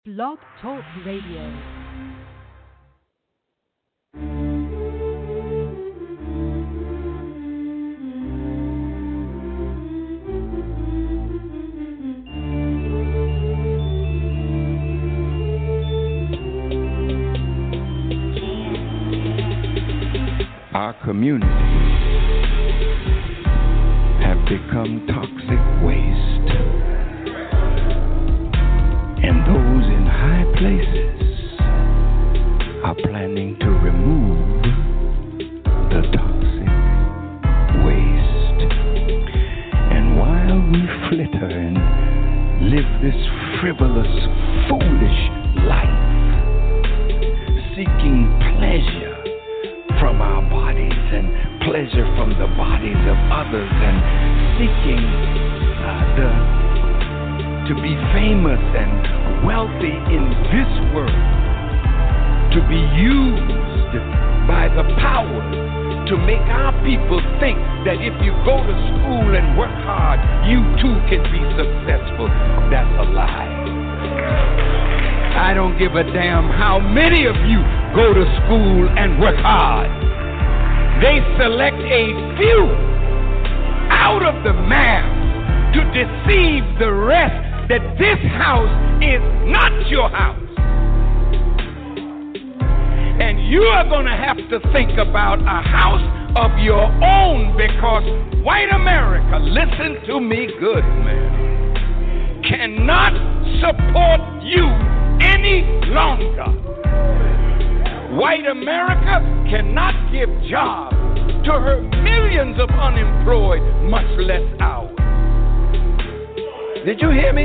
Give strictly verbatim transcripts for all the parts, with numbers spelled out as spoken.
Blog Talk Radio. Our communities have become toxic waste, and those in high places are planning to remove the toxic waste. And while we flitter and live this frivolous, foolish life, seeking pleasure from our bodies and pleasure from the bodies of others, and seeking uh, the to be famous and wealthy in this world, to be used by the power to make our people think that if you go to school and work hard, you too can be successful. That's a lie. I don't give a damn how many of you go to school and work hard. They select a few out of the mass to deceive the rest that this house is not your house. And you are going to have to think about a house of your own, because white America, listen to me good, man, cannot support you any longer. White America cannot give jobs to her millions of unemployed, much less ours. Did you hear me?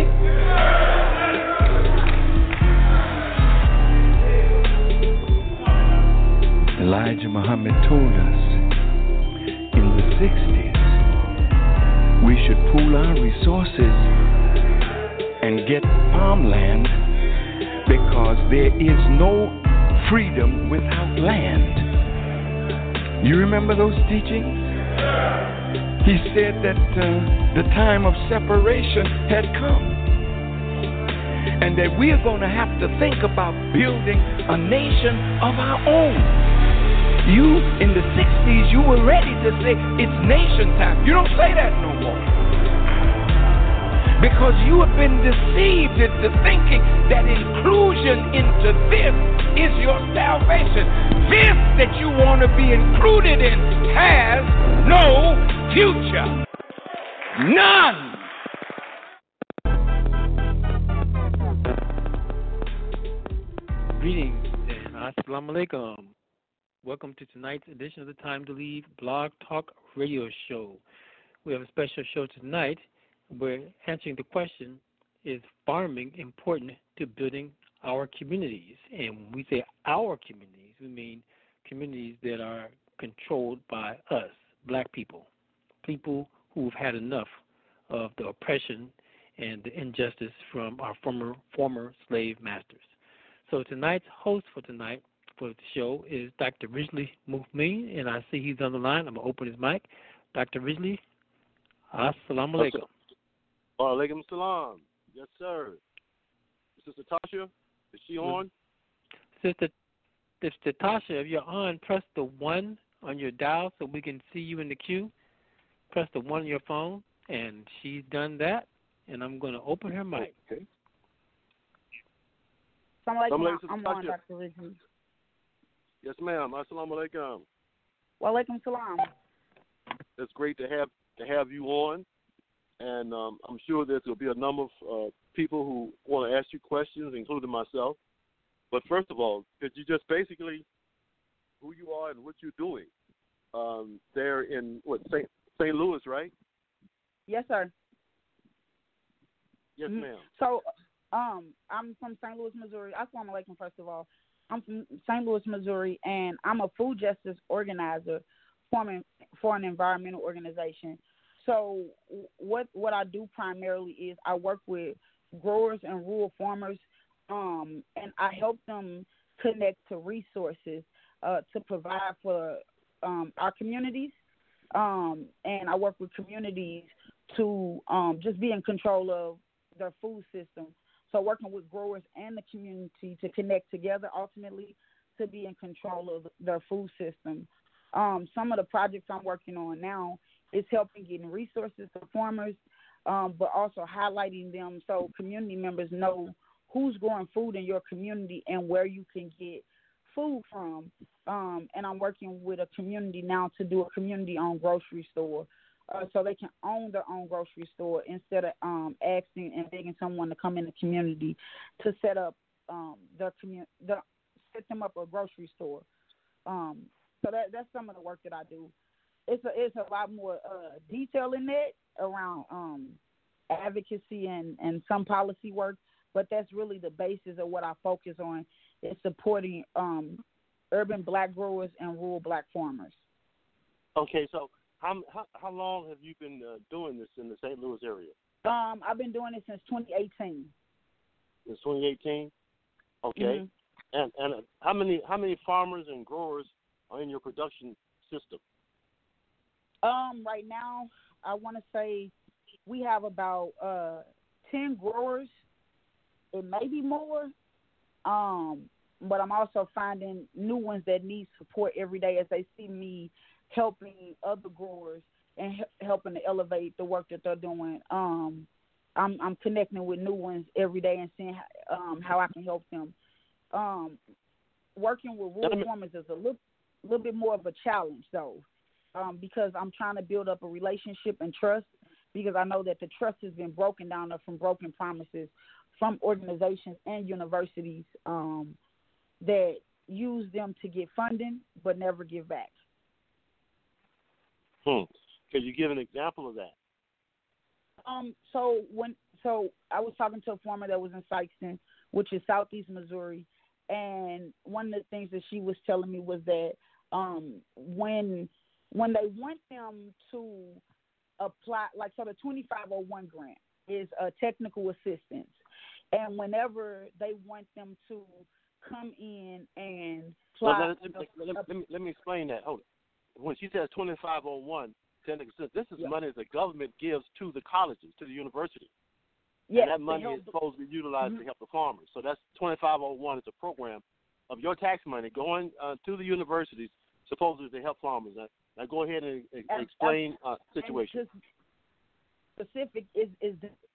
Elijah Muhammad told us in the sixties we should pool our resources and get farmland, because there is no freedom without land. You remember those teachings? He said that uh, the time of separation had come, and that we are going to have to think about building a nation of our own. You, in the sixties, you were ready to say it's nation time. You don't say that no more, because you have been deceived into thinking that inclusion into this is your salvation. This that you want to be included in has no future. None. Greetings and assalamu alaikum. Welcome to tonight's edition of the Time to Leave Blog Talk Radio Show. We have a special show tonight. We're answering the question, is farming important to building our communities? And when we say our communities, we mean communities that are controlled by us, black people, people who've had enough of the oppression and the injustice from our former former slave masters. So tonight's host for tonight for the show is Doctor Ridgely Mufmeen, and I see he's on the line. I'm going to open his mic. Doctor Ridgely, assalamu alaikum. Wa alaikum salam. Yes, sir. Sister Tasha, is she on? Sister, Sister Tasha, if you're on, press the one on your dial so we can see you in the queue. Press the one on your phone, and she's done that, and I'm going to open her mic. Okay. Assalamu alaikum. I'm on, Doctor Ridgely. Yes, ma'am. Assalamu alaikum. Wa alaikum salam. It's great to have to have you on, and um, I'm sure there's going to be a number of uh, people who want to ask you questions, including myself. But first of all, could you just basically who you are and what you're doing um, there in what Saint Saint Louis, right? Yes, sir. Yes, mm-hmm. ma'am. So, um, I'm from Saint Louis, Missouri. Assalamu alaikum, first of all. I'm from Saint Louis, Missouri, and I'm a food justice organizer forming for an environmental organization. So what what I do primarily is I work with growers and rural farmers, um, and I help them connect to resources uh, to provide for um, our communities. Um, and I work with communities to um, just be in control of their food system. So So working with growers and the community to connect together ultimately to be in control of their food system. Um, some of the projects I'm working on now is helping getting resources to farmers, um, but also highlighting them so community members know who's growing food in your community and where you can get food from. Um, and I'm working with a community now to do a community-owned grocery store. Uh, so they can own their own grocery store instead of um, asking and begging someone to come in the community to set up um, their community, set them up a grocery store. Um, so that that's some of the work that I do. It's a it's a lot more uh, detail in that around um, advocacy and, and some policy work, but that's really the basis of what I focus on is supporting um, urban black growers and rural black farmers. Okay, so. How, how how long have you been uh, doing this in the Saint Louis area? Um, I've been doing it since twenty eighteen. Since twenty eighteen. Okay. Mm-hmm. And and uh, how many how many farmers and growers are in your production system? Um, right now, I want to say we have about uh, ten growers. It may be more. Um, but I'm also finding new ones that need support every day as they see me helping other growers and he- helping to elevate the work that they're doing. Um, I'm, I'm connecting with new ones every day and seeing how, um, how I can help them. Um, working with rural farmers is a little, little bit more of a challenge, though, um, because I'm trying to build up a relationship and trust because I know that the trust has been broken down from broken promises from organizations and universities um, that use them to get funding but never give back. Hmm. Could you give an example of that? Um. So when so I was talking to a farmer that was in Sikeston, which is southeast Missouri, and one of the things that she was telling me was that um when when they want them to apply, like so the twenty-five oh one grant is a technical assistance, and whenever they want them to come in and apply, well, let, let, let, let, me, let me explain that. Hold on. When she says twenty-five oh one, this is yeah. money the government gives to the colleges, to the universities. Yes, and that money is supposed to be utilized mm-hmm. to help the farmers. So that's twenty-five oh one is a program of your tax money going uh, to the universities, supposedly to help farmers. Now, now go ahead and, and, and explain the uh, situation. Specific is, is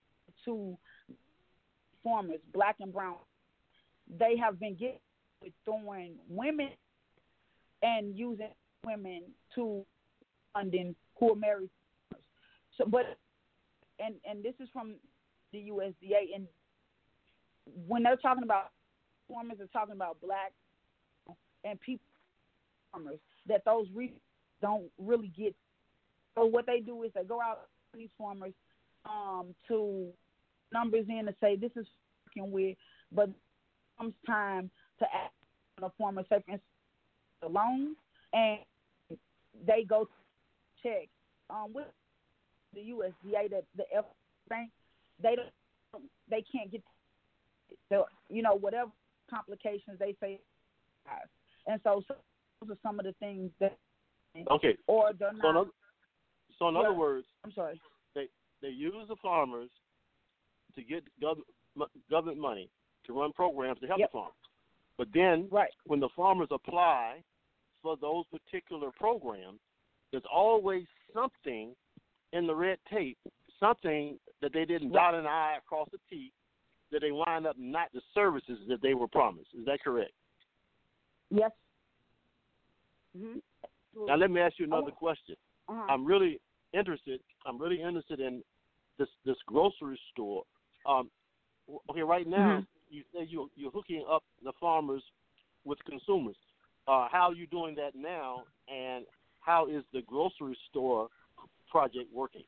to farmers, black and brown. They have been getting with throwing women and using women to funding who are married. So, but and and this is from the U S D A, and when they're talking about farmers, they're talking about black and people farmers that those re- don't really get. So what they do is they go out to these farmers um, to numbers in to say this is working with, but it comes time to ask on a farmer, say for instance, a loan, and they go to check um, with the U S D A, that the F bank, they don't, they can't get the, you know, whatever complications they say, and so, so those are some of the things that. Okay. Or they're not. So in other, so in yeah, other words, I'm sorry. They they use the farmers to get gov- government money to run programs to help yep. the farmers, but then right. when the farmers apply for those particular programs, there's always something in the red tape, something that they didn't right. dot an I across the T, that they wind up not the services that they were promised. Is that correct? Yes. Mm-hmm. Now let me ask you another oh. question. Uh-huh. I'm really interested. I'm really interested in this this grocery store. Um, okay, right now mm-hmm. you say you you're hooking up the farmers with consumers. Uh, how are you doing that now, and how is the grocery store project working?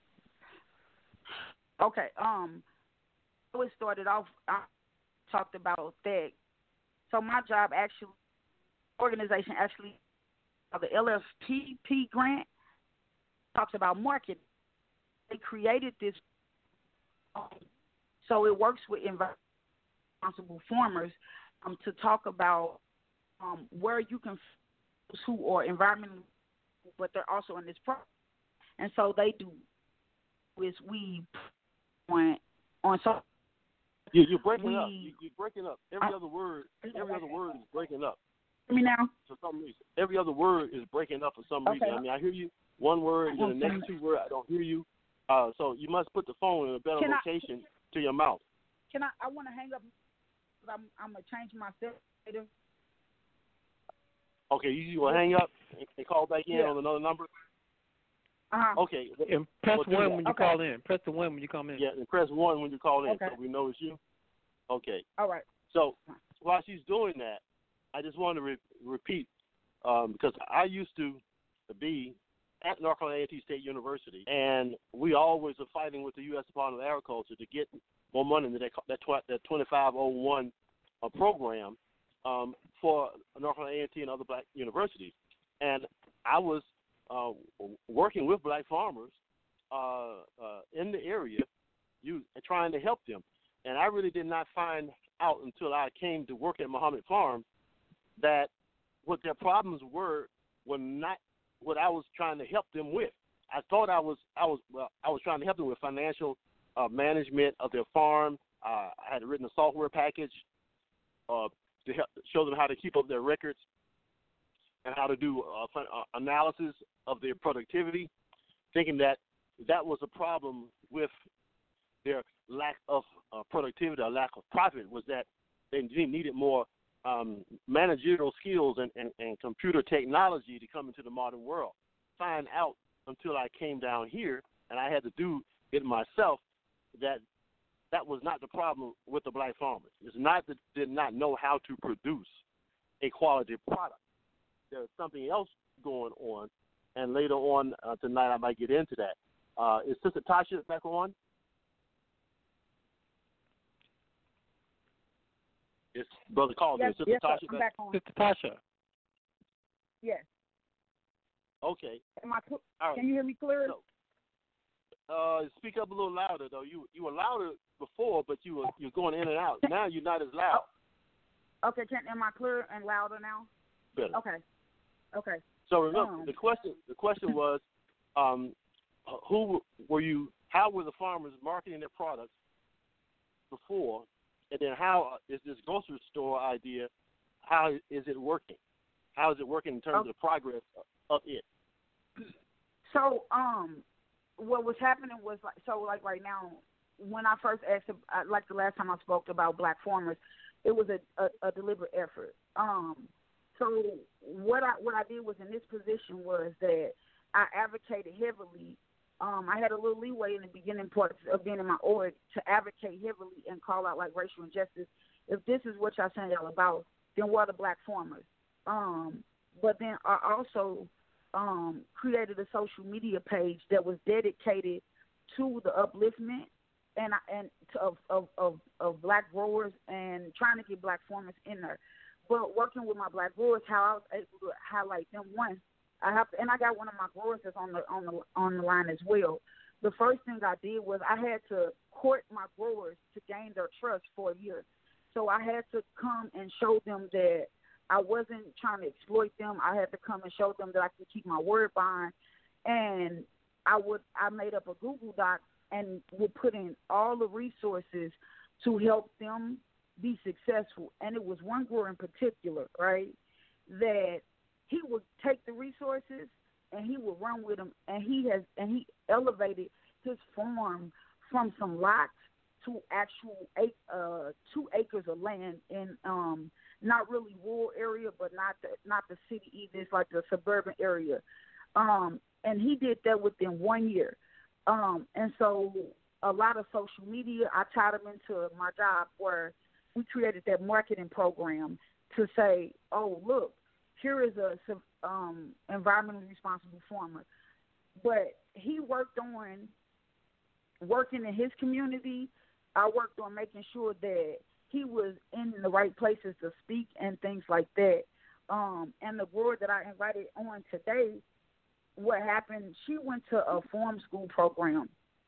Okay. Um, it started off. I talked about that. So my job actually, organization actually, the L F P P grant talks about marketing. They created this, um, so it works with responsible farmers um, to talk about um, where you can who are environmental, but they're also in this program. And so they do is we on on so You, you're breaking we, up. You, you're breaking up. Every I, other word, every other word is breaking up. Hear me now? For some reason, every other word is breaking up for some Okay. reason. I mean, I hear you one word, and then the next two words I don't hear you. Uh, so you must put the phone in a better Can location I, to your mouth. Can I? I want to hang up. I'm, I'm gonna change my later. Okay, you will hang up and, and call back in Yeah. on another number. Uh-huh. Okay. And press We'll do one that. when you Okay. call in. Press the one when you come in. Yeah, and press one when you call in, Okay. so we know it's you. Okay. All right. So while she's doing that, I just want to re- repeat um, because I used to be at North Carolina A and T State University, and we always are fighting with the U S Department of Agriculture to get more money into that that, tw- that twenty-five oh one uh, program um, for North Carolina A and T and other black universities. And I was uh, working with black farmers uh, uh, in the area, you trying to help them. And I really did not find out until I came to work at Muhammad Farm that what their problems were were not what I was trying to help them with. I thought I was I was well, I was trying to help them with financial uh, management of their farm. Uh, I had written a software package uh, to help show them how to keep up their records and how to do uh, fun, uh, analysis of their productivity, thinking that that was a problem with their lack of uh, productivity or lack of profit, was that they needed more um, managerial skills and, and, and computer technology to come into the modern world. Find out until I came down here and I had to do it myself that that was not the problem with the black farmers. It's not that they did not know how to produce a quality product. There's something else going on, and later on uh, tonight I might get into that. Uh, is Sister Tasha back on? It's Brother Calder. Yes, Sister yes, Tasha sir. I'm back? back on. Sister Tasha. Yes. Okay. Am I? Cl- All right. Can you hear me clearly? So, uh, speak up a little louder though. You you were louder before, but you were you're going in and out. Now you're not as loud. Okay. Can am I clear and louder now? Better. Okay. Okay. So remember, Um, the question the question was, um, who were you? How were the farmers marketing their products before, and then how is this grocery store idea? How is it working? How is it working in terms okay. of the progress of it? So, um, what was happening was like, so like right now, when I first asked, uh, like the last time I spoke about black farmers, it was a, a, a deliberate effort. Um, so what I what I did was in this position was that I advocated heavily. Um, I had a little leeway in the beginning parts of being in my org to advocate heavily and call out like racial injustice. If this is what y'all saying y'all about, then what are the black farmers? Um, but then I also um, created a social media page that was dedicated to the upliftment and and to, of, of of of black growers and trying to get black farmers in there. But working with my black growers, how I was able to highlight them. One, I have to, and I got one of my growers that's on the on the on the line as well. The first thing I did was I had to court my growers to gain their trust for a year. So I had to come and show them that I wasn't trying to exploit them. I had to come and show them that I could keep my word behind. And I would I made up a Google Doc and would put in all the resources to help them be successful. And it was one grower in particular, right, that he would take the resources and he would run with them, and he has and he elevated his farm from some lots to actual eight, uh, two acres of land in um, not really rural area, but not the not the city either. It's like the suburban area, um, and he did that within one year. Um, and so a lot of social media, I tied him into my job where we created that marketing program to say, oh, look, here is a um, environmentally responsible farmer. But he worked on working in his community. I worked on making sure that he was in the right places to speak and things like that. Um, and the girl that I invited on today, what happened, she went to a farm school program.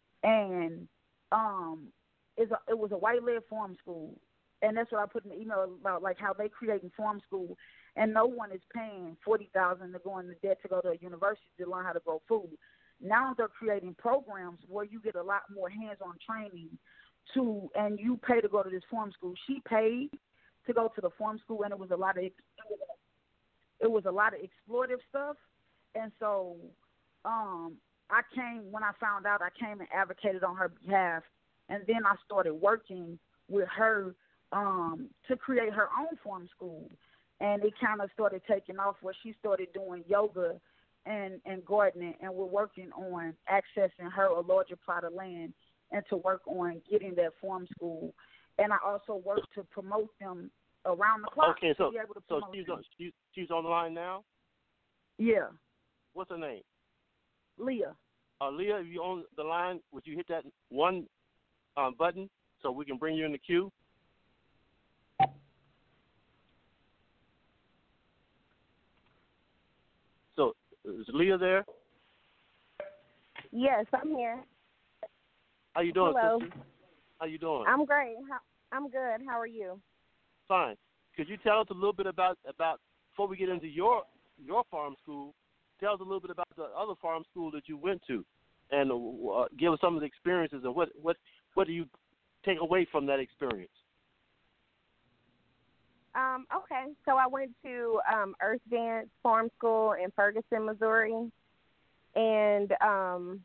And um, it's a, it was a white-led farm school. And that's what I put in the email about, like how they creating farm school, and no one is paying forty thousand dollars to go into debt to go to a university to learn how to grow food. Now they're creating programs where you get a lot more hands-on training to, and you pay to go to this farm school. She paid to go to the farm school, and it was a lot of it was, it was a lot of exploitive stuff. And so, um, I came when I found out. I came and advocated on her behalf, and then I started working with her um, to create her own farm school. And it kind of started taking off where she started doing yoga and, and gardening, and we're working on accessing her a larger plot of land and to work on getting that farm school. And I also work to promote them around the clock. Okay, so, to be able to so promote she's, them. on, she's, she's on the line now? Yeah. What's her name? Leah. Uh, Leah, if you're on the line, would you hit that one um, button so we can bring you in the queue? So, is Leah there? Yes, I'm here. How you doing, Hello. sister? How you doing? I'm great. How, I'm good. How are you? Fine. Could you tell us a little bit about, about before we get into your your farm school, tell us a little bit about the other farm school that you went to, and uh, give us some of the experiences and what, what, what do you take away from that experience? Um, okay, so I went to um, Earth Dance Farm School in Ferguson, Missouri, and um,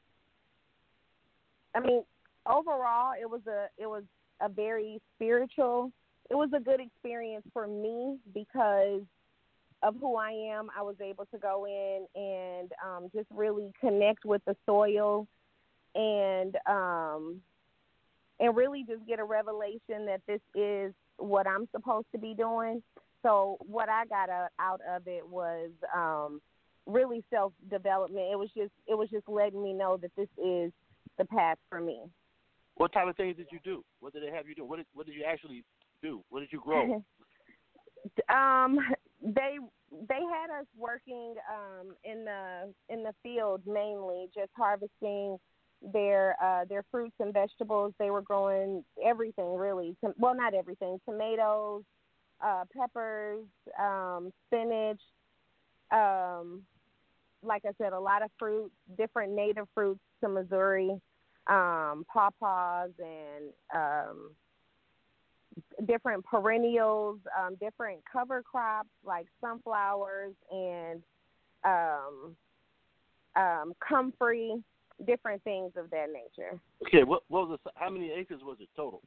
I mean, overall, it was a it was a very spiritual. It was a good experience for me because of who I am. I was able to go in and um, just really connect with the soil, and um, and really just get a revelation that this is what I'm supposed to be doing. So what I got uh, out of it was um, really self-development. It was just it was just letting me know that this is the path for me. What type of things did you do? What did they have you do? What did, what did you actually do? What did you grow? um, they they had us working um, in the in the field mainly, just harvesting their uh, their fruits and vegetables. They were growing everything really. Well, not everything. Tomatoes, uh, peppers, um, spinach. Um, like I said, a lot of fruits, different native fruits to Missouri, um, pawpaws and um, different perennials, um, different cover crops like sunflowers and um, um, comfrey, different things of that nature. Okay, what, what was the, how many acres was it total?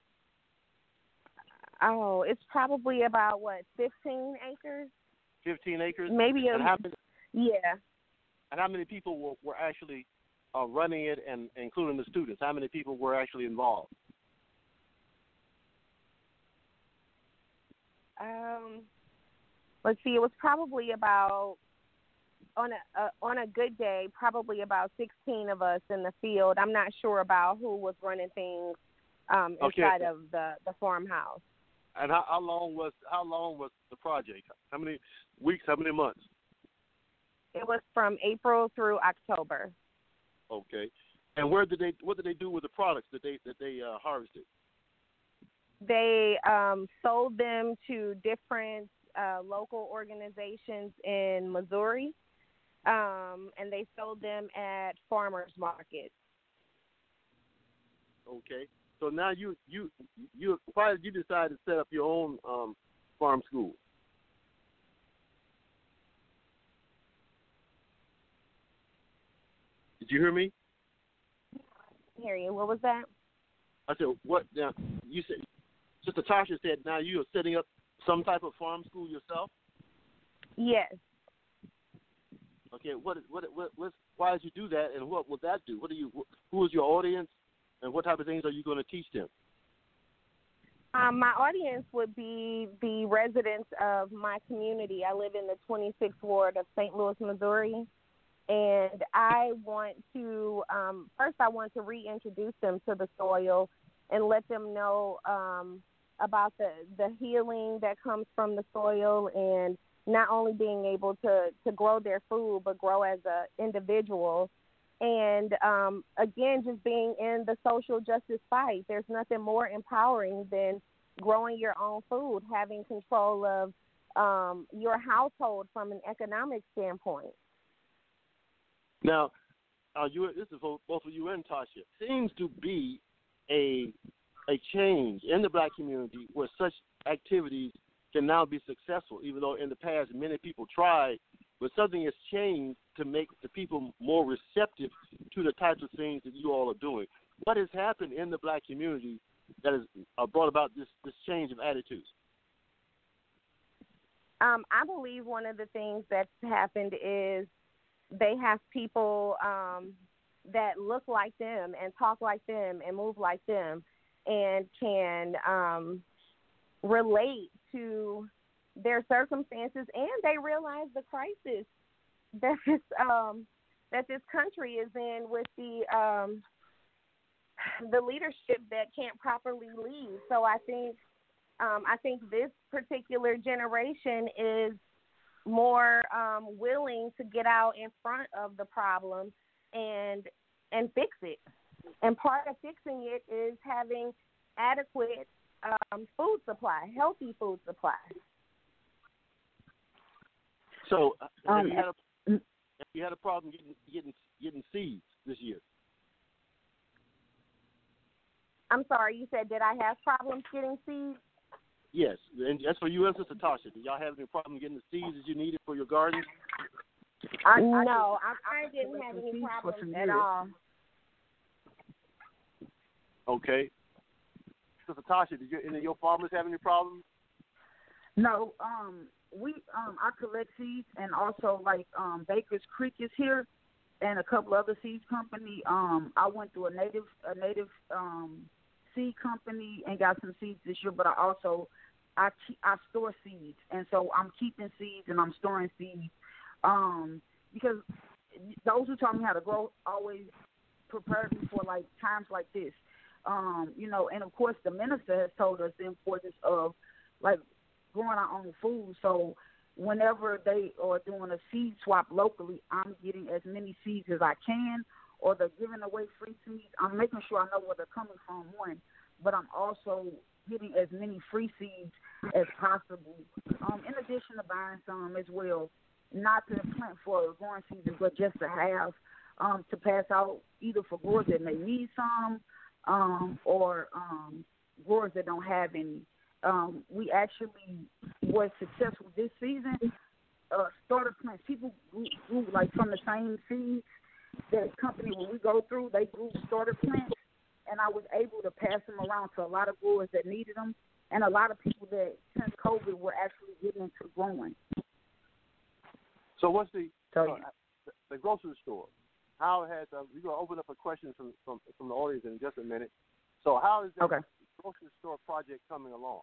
Oh, it's probably about, what, fifteen acres? fifteen acres? Maybe. And A, how many, yeah. and how many people were, were actually uh, running it, and including the students? How many people were actually involved? Um, let's see. It was probably about on a uh, on a good day, probably about sixteen of us in the field. I'm not sure about who was running things um, Okay. inside of the, the farmhouse. And how, how long was how long was the project? How many weeks? How many months? It was from April through October. Okay. And where did they? What did they do with the products that they that they uh, harvested? They um, sold them to different uh, local organizations in Missouri, um, and they sold them at farmers markets. Okay. So now you you you why did you decide to set up your own um, farm school? Did you hear me? I didn't hear you. What was that? I said what? Now you said Sister Tasha said now you are setting up some type of farm school yourself. Yes. Okay. What what what what? Why did you do that? And what will that do? What do you? Who is your audience? And what type of things are you going to teach them? Um, my audience would be the residents of my community. I live in the twenty-sixth Ward of Saint Louis, Missouri, and I want to, um, first I want to reintroduce them to the soil and let them know um, about the, the healing that comes from the soil, and not only being able to, to grow their food, but grow as an individual. And, um, again, just being in the social justice fight. There's nothing more empowering than growing your own food, having control of um, your household from an economic standpoint. Now, uh, you, this is for both of you and Tasha. Seems to be a a change in the black community where such activities can now be successful, even though in the past many people tried, but something has changed to make the people more receptive to the types of things that you all are doing. What has happened in the black community that has uh, brought about this, this change of attitudes? Um, I believe one of the things that's happened is they have people um, that look like them and talk like them and move like them and can um, relate to their circumstances, and they realize the crisis that this um, that this country is in with the um, the leadership that can't properly lead. So I think um, I think this particular generation is more um, willing to get out in front of the problem and and fix it. And part of fixing it is having adequate um, food supply, healthy food supply. So, uh, have, Um, you had a, have you had a problem getting getting getting seeds this year? I'm sorry, you said, did I have problems getting seeds? Yes, and that's for you and Sister Tasha. Did y'all have any problem getting the seeds that you needed for your gardens? I, I no, just, I, I didn't have any seeds for some problems at years. all. Okay. Sister Tasha, did you, any of your farmers have any problems? No, um, we um, I collect seeds, and also like um, Baker's Creek is here, and a couple other seeds company. Um, I went through a native a native um, seed company and got some seeds this year, but I also I keep, I store seeds, and so I'm keeping seeds and I'm storing seeds um, because those who taught me how to grow always prepared me for like times like this. Um, you know, and of course the minister has told us the importance of like growing our own food. So whenever they are doing a seed swap locally, I'm getting as many seeds as I can, or they're giving away free seeds. I'm making sure I know where they're coming from, one, but I'm also getting as many free seeds as possible. Um, in addition to buying some as well, not to plant for growing season, but just to have um, to pass out either for growers that may need some, um, or um, growers that don't have any. Um, we actually were successful this season. Uh, starter plants, people grew, grew like from the same seeds. That company, when we go through, they grew starter plants, and I was able to pass them around to a lot of growers that needed them, and a lot of people that since COVID were actually getting into growing. So what's the So, uh, the, the grocery store? How has uh, we're gonna open up a question from, from from the audience in just a minute. So how is that okay. grocery store project coming along?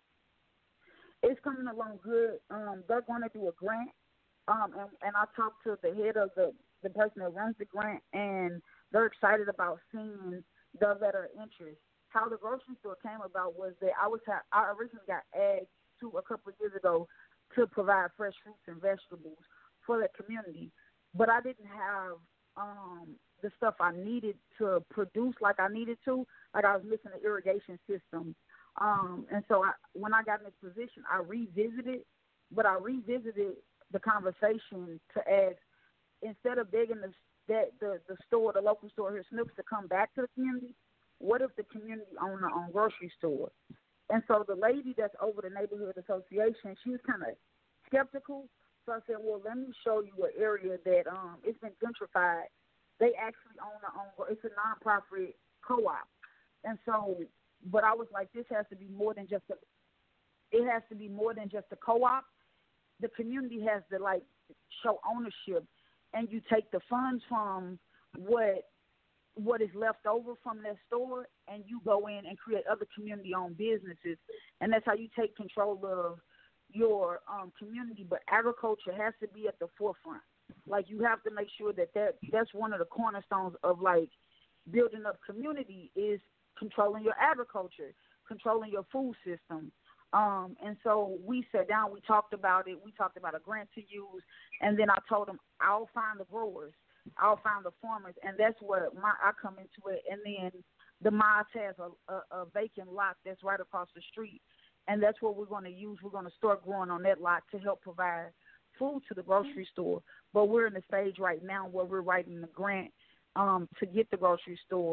It's coming along good. Um, they're going to do a grant, um, and, and I talked to the head of the, the person that runs the grant, and they're excited about seeing the letter of interest. How the grocery store came about was that I was ha- I originally got asked to a couple of years ago to provide fresh fruits and vegetables for the community, but I didn't have um, the stuff I needed to produce like I needed to. Like I was missing an irrigation system. Um, and so I, when I got in this position, I revisited, but I revisited the conversation to ask, instead of begging the, that, the, the store, the local store here, Snooks, to come back to the community, what if the community owned their own grocery store? And so the lady that's over the neighborhood association, she was kind of skeptical. So I said, well, let me show you an area that um, it's been gentrified. They actually own their own, it's a nonprofit co-op. And so, but I was like, this has to be more than just a, it has to be more than just a co-op. The community has to like show ownership, and you take the funds from what what is left over from their store, and you go in and create other community-owned businesses, and that's how you take control of your um, community. But agriculture has to be at the forefront. Like you have to make sure that, that that's one of the cornerstones of like building up community is controlling your agriculture, controlling your food system. Um, and so we sat down, we talked about it, we talked about a grant to use, and then I told them I'll find the growers, I'll find the farmers, and that's where my, I come into it. And then the Mods has a, a, a vacant lot that's right across the street, and that's what we're going to use. We're going to start growing on that lot to help provide food to the grocery store. But we're in the stage right now where we're writing the grant um, to get the grocery store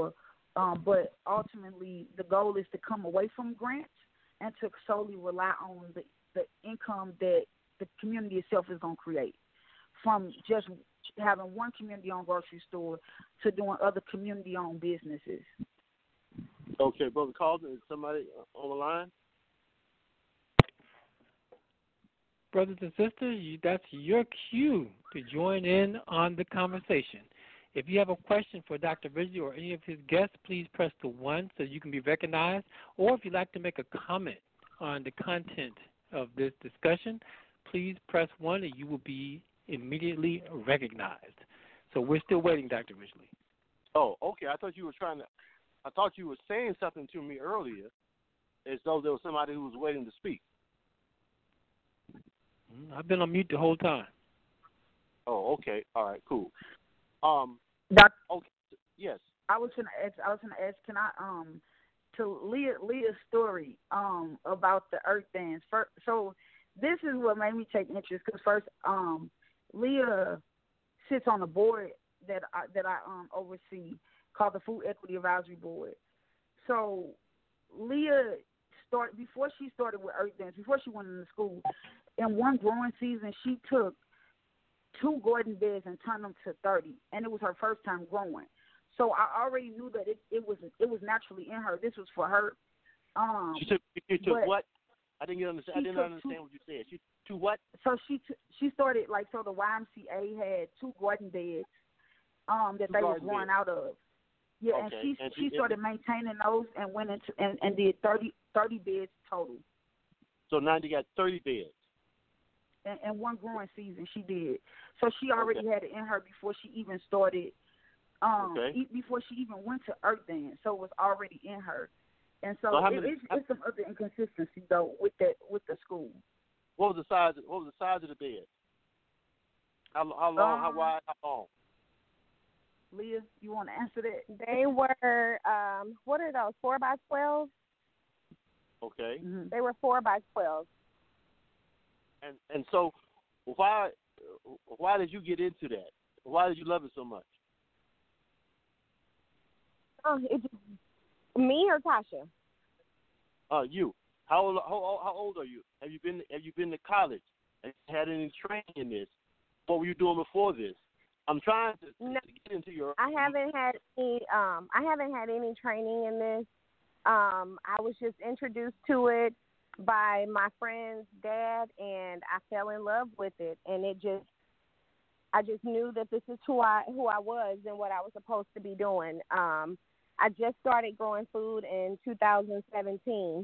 Um, but ultimately, the goal is to come away from grants and to solely rely on the, the income that the community itself is going to create, from just having one community-owned grocery store to doing other community-owned businesses. Okay, Brother Carlton, is somebody on the line? Brothers and sisters, you, that's your cue to join in on the conversation. If you have a question for Doctor Ridgely or any of his guests, please press the one so you can be recognized. Or if you'd like to make a comment on the content of this discussion, please press one and you will be immediately recognized. So we're still waiting, Doctor Ridgely. Oh, okay. I thought you were trying to. I thought you were saying something to me earlier, as though there was somebody who was waiting to speak. I've been on mute the whole time. Oh, okay. All right. Cool. Um. Doc, okay. Yes. I was gonna ask. I was gonna ask. Can I um to Leah Leah's story um about the Earth Dance? First, so this is what made me take interest, because first um Leah sits on a board that I, that I um oversee called the Food Equity Advisory Board. So Leah started before she started with Earth Dance, before she went into school. In one growing season, she took two Gordon beds and turned them to thirty, and it was her first time growing. So I already knew that it, it was it was naturally in her. This was for her. Um, she took, she took what? I didn't understand. I didn't understand two, what you said. She to what? So she t- she started like so the Y M C A had two Gordon beds um, that two they were growing beds. out of. Yeah, okay. and she and she started maintaining those and went into and, and did thirty, thirty beds total. So now you got thirty beds. And, and one growing season she did. So she already okay. had it in her before she even started. Um, okay. e- before she even went to Earth Dance, so it was already in her. And so, so it, many, it's, it's some other inconsistency though with that with the school. What was the size? What was the size of the bed? How, how long? Um, how wide? How long? Leah, you want to answer that? They were um, what are those? Four by twelve. Okay. Mm-hmm. They were four by twelve. And and so, why why did you get into that? Why did you love it so much? Oh, it just, me or Tasha? Uh, you. How old? How, how old are you? Have you been Have you been to college? Have you had any training in this? What were you doing before this? I'm trying to, to, no, to get into your. I haven't had any. Um, I haven't had any training in this. Um, I was just introduced to it by my friend's dad, and I fell in love with it. And it just, I just knew that this is who I who I was and what I was supposed to be doing. Um, I just started growing food in two thousand seventeen,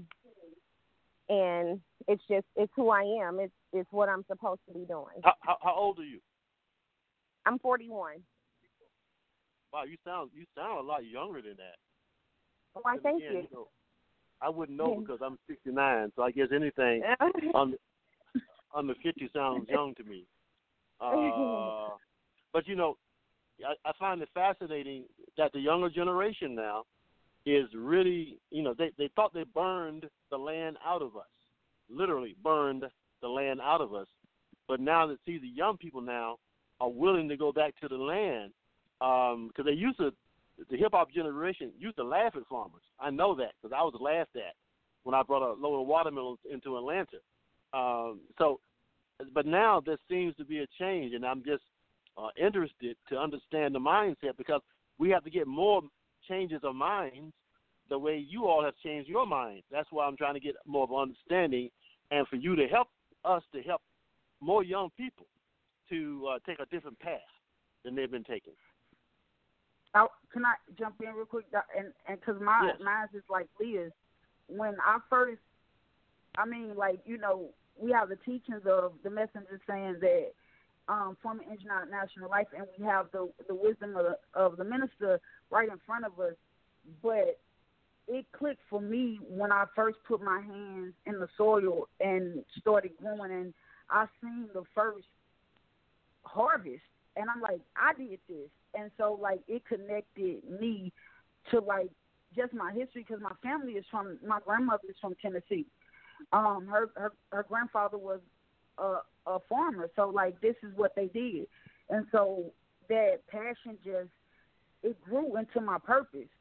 and it's just it's who I am. It's it's what I'm supposed to be doing. How, how, how old are you? I'm forty-one. Wow, you sound you sound a lot younger than that. Why, And thank again, you. you know, I wouldn't know because I'm sixty-nine, so I guess anything under, under fifty sounds young to me. Uh, but, you know, I, I find it fascinating that the younger generation now is really, you know, they, they thought they burned the land out of us, literally burned the land out of us. But now that see the young people now are willing to go back to the land because um, they used to, the hip-hop generation used to laugh at farmers. I know that because I was laughed at when I brought a load of watermelons into Atlanta. Um, so, but now there seems to be a change, and I'm just uh, interested to understand the mindset because we have to get more changes of minds the way you all have changed your mind. That's why I'm trying to get more of an understanding and for you to help us to help more young people to uh, take a different path than they've been taking. I, can I jump in real quick? And and because mine, yes. mine is like Leah's. When I first, I mean, like, you know, we have the teachings of the messenger saying that um, form an engine out of national life, and we have the the wisdom of the, of the minister right in front of us. But it clicked for me when I first put my hands in the soil and started growing, and I seen the first harvest, and I'm like, I did this. And so, like, it connected me to, like, just my history because my family is from, my grandmother is from Tennessee. Um, her, her, her grandfather was a, a farmer. So, like, this is what they did. And so that passion just, it grew into my purpose.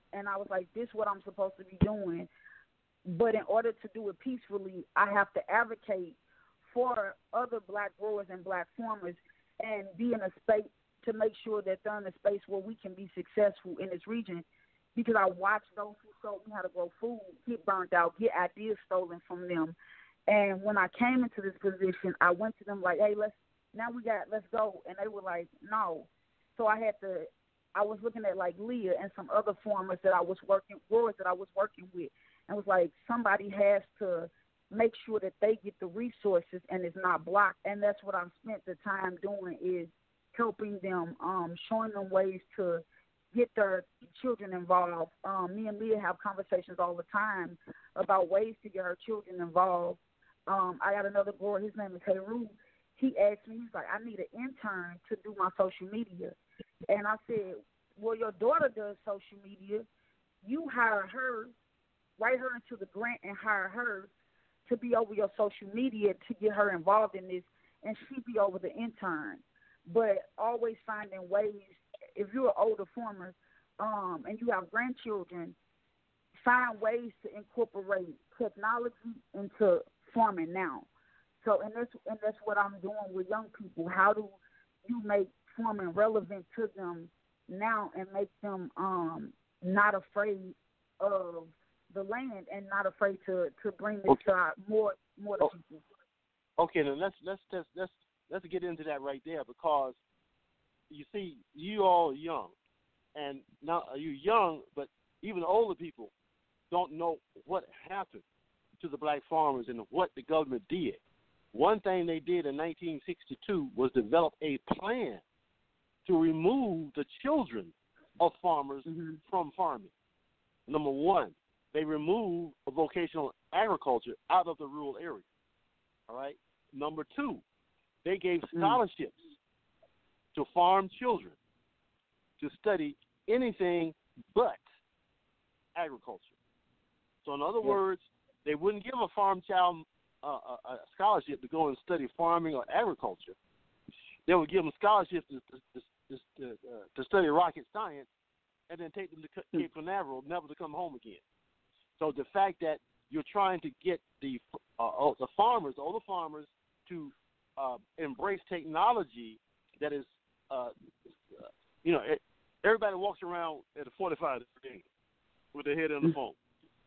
and I was like, this is what I'm supposed to be doing. But in order to do it peacefully, I have to advocate for other black growers and black farmers and be in a space to make sure that they're in a space where we can be successful in this region. Because I watched those who showed me how to grow food get burnt out, get ideas stolen from them. And when I came into this position, I went to them like, hey, let's now we got let's go. And they were like, no. So I had to I was looking at like Leah and some other farmers that I was working growers that I was working with, and was like, somebody has to make sure that they get the resources and it's not blocked. And that's what I've spent the time doing, is helping them, um, showing them ways to get their children involved. Um, me and Leah have conversations all the time about ways to get our children involved. Um, I got another grower, his name is Heru. He asked me, he's like, I need an intern to do my social media. And I said, well, your daughter does social media. You hire her, write her into the grant and hire her to be over your social media to get her involved in this, and she be over the intern. But always finding ways, if you're an older farmer um, and you have grandchildren, find ways to incorporate technology into farming now. So, and that's, and that's what I'm doing with young people. How do you make farming relevant to them now and make them um, not afraid of the land and not afraid to, to bring this okay. uh, more more to oh. people? Okay, then let's let's let's let's let's get into that right there, because you see, you all young, and now you're young, but even older people don't know what happened to the black farmers and what the government did. One thing they did in nineteen sixty-two was develop a plan to remove the children of farmers mm-hmm. from farming. Number one, they removed vocational agriculture out of the rural area. All right. Number two, they gave scholarships mm-hmm. to farm children to study anything but agriculture. So, in other yeah. words, they wouldn't give a farm child uh, a, a scholarship to go and study farming or agriculture. They would give them scholarships to, to, to, to, uh, to study rocket science, and then take them to Cape Canaveral, never to come home again. So the fact that you're trying to get the uh, the farmers, all the farmers, to uh, embrace technology that is, uh, you know, it, everybody walks around at a forty-five degree with their head on the phone.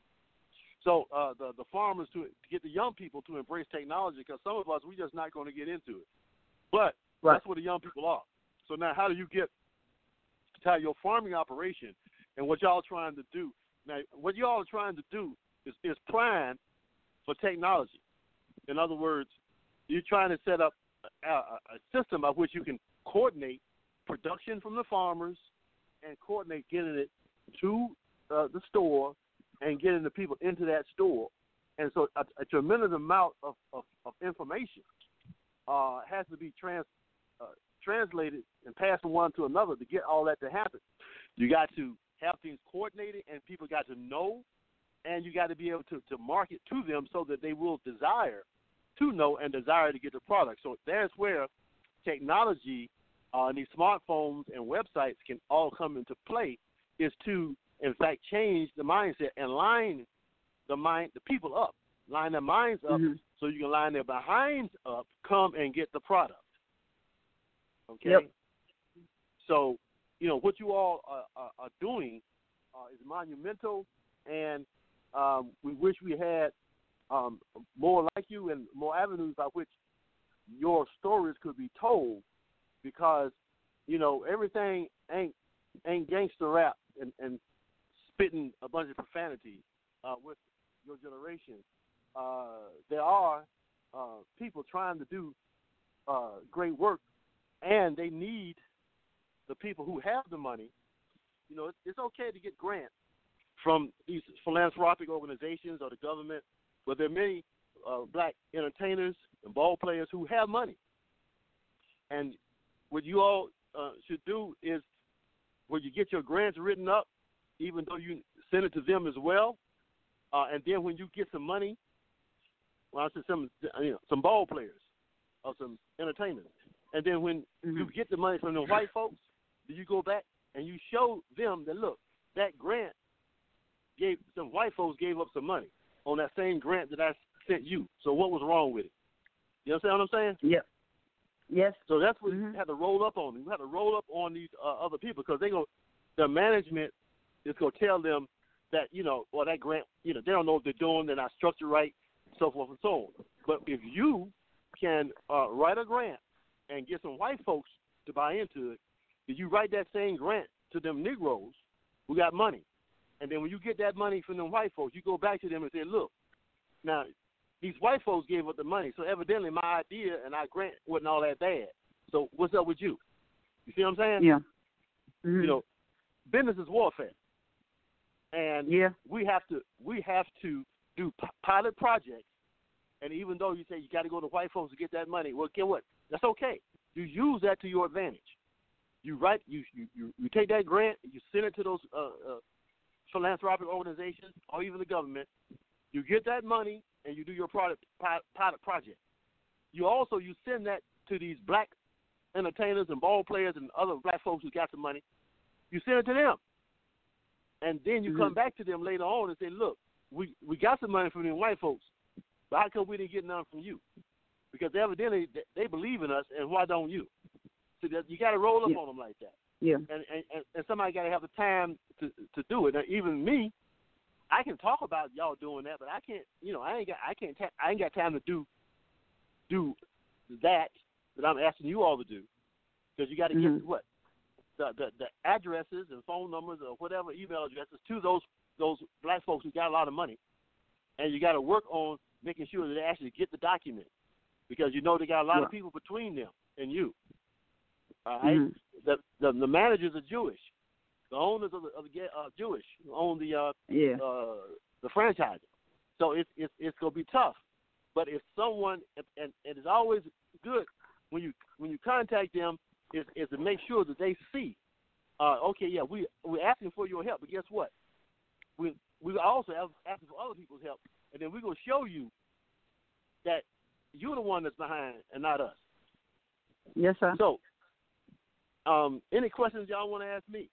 So uh, the the farmers to, to get the young people to embrace technology, because some of us, we're just not going to get into it. But right. that's where the young people are. So now, how do you get to your farming operation and what y'all trying to do? Now, what y'all are trying to do is, is plan for technology. In other words, you're trying to set up a, a, a system by which you can coordinate production from the farmers and coordinate getting it to uh, the store and getting the people into that store. And so a, a tremendous amount of, of, of information uh, has to be trans, uh, translated and passed from one to another to get all that to happen. You got to have things coordinated, and people got to know, and you got to be able to, to market to them so that they will desire to know and desire to get the product. So that's where technology, uh, and these smartphones and websites can all come into play, is to, in fact, change the mindset and line the mind, the people up, line their minds up mm-hmm. so you can line their behinds up, come and get the product. Okay? Yep. So, you know, what you all are, are, are doing uh, is monumental, and um, we wish we had um, more like you and more avenues by which your stories could be told, because, you know, everything ain't ain't gangster rap and, and spitting a bunch of profanity uh, with your generation. Uh, there are uh, people trying to do uh, great work, and they need the people who have the money. You know, it's, it's okay to get grants from these philanthropic organizations or the government, but there are many uh, black entertainers and ball players who have money. And what you all uh, should do is, when you get your grants written up, even though you send it to them as well, uh, and then when you get some money, well, I said some, you know, some ball players or some entertainers, and then when mm-hmm. you get the money from the white folks, you go back and you show them that, look, that grant gave some white folks gave up some money on that same grant that I sent you. So what was wrong with it? You understand what I'm saying? Yep. Yes. So that's what mm-hmm. you have to roll up on. You have to roll up on these uh, other people because they go, the management is going to tell them that, you know, well, that grant, you know, they don't know what they're doing, they're not structured right, so forth and so on. But if you can uh, write a grant and get some white folks to buy into it, then you write that same grant to them Negroes who got money. And then when you get that money from them white folks, you go back to them and say, look, now, these white folks gave up the money, so evidently my idea and our grant wasn't all that bad. So what's up with you? You see what I'm saying? Yeah. Mm-hmm. You know, business is warfare, and yeah. we have to we have to do p- pilot projects. And even though you say you got to go to white folks to get that money, well, get what? That's okay. You use that to your advantage. You write, you you you, you take that grant, you send it to those uh, uh, philanthropic organizations or even the government. You get that money and you do your product, pilot project. You also you send that to these black entertainers and ball players and other black folks who got the money. You send it to them, and then you mm-hmm. come back to them later on and say, "Look, we, we got some money from them white folks, but how come we didn't get none from you? Because evidently they believe in us, and why don't you?" So that you got to roll up yeah. on them like that. Yeah. And and, and somebody got to have the time to to do it. Now, even me, I can talk about y'all doing that, but I can't. You know, I ain't got. I can't. Ta- I ain't got time to do do that that I'm asking you all to do, because you got to mm-hmm. get what the, the the addresses and phone numbers or whatever email addresses to those those black folks who got a lot of money, and you got to work on making sure that they actually get the document, because you know they got a lot yeah. of people between them and you. All right, mm-hmm. the, the the managers are Jewish. The owners of the, of the uh, Jewish who own the uh, yeah. uh, the franchise. So it's it's it's gonna be tough. But if someone and, and it's always good when you when you contact them is is to make sure that they see. Uh, okay, yeah, we we're asking for your help, but guess what? We we also asking for other people's help, and then we're gonna show you that you're the one that's behind and not us. Yes, sir. So, um, any questions y'all want to ask me?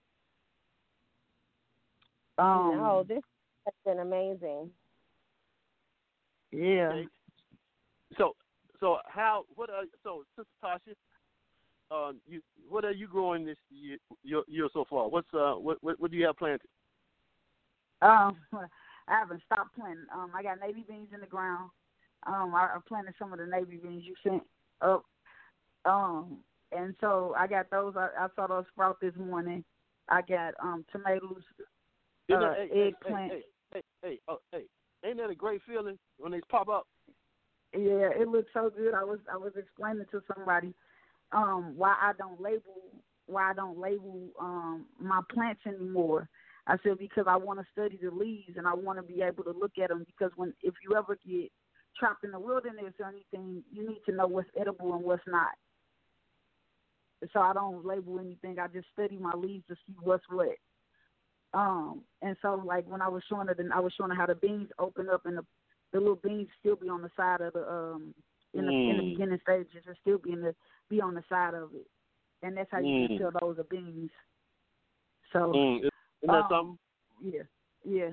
Um, no, this has been amazing. Yeah. Okay. So, so how? What are so, Sister Tasha? Um, you what are you growing this year, year, year so far? What's uh, what, what what do you have planted? Um, I haven't stopped planting. Um, I got navy beans in the ground. Um, I, I planted some of the navy beans you sent up. Um, and so I got those. I, I saw those sprout this morning. I got um tomatoes, uh, that, hey, eggplant. Hey, hey, hey, hey, oh, hey, ain't that a great feeling when they pop up? Yeah, it looks so good. I was I was explaining to somebody um why I don't label why I don't label um my plants anymore. I said because I want to study the leaves and I want to be able to look at them, because when if you ever get trapped in the wilderness or anything, you need to know what's edible and what's not. So I don't label anything. I just study my leaves to see what's what. Um, and so like when I was showing her, I was showing her how the beans open up and the, the little beans still be on the side of the um in the mm. in the beginning stages, or still be in the be on the side of it, and that's how you mm. can tell those are beans. So mm. Isn't that um, something? Yeah, yeah.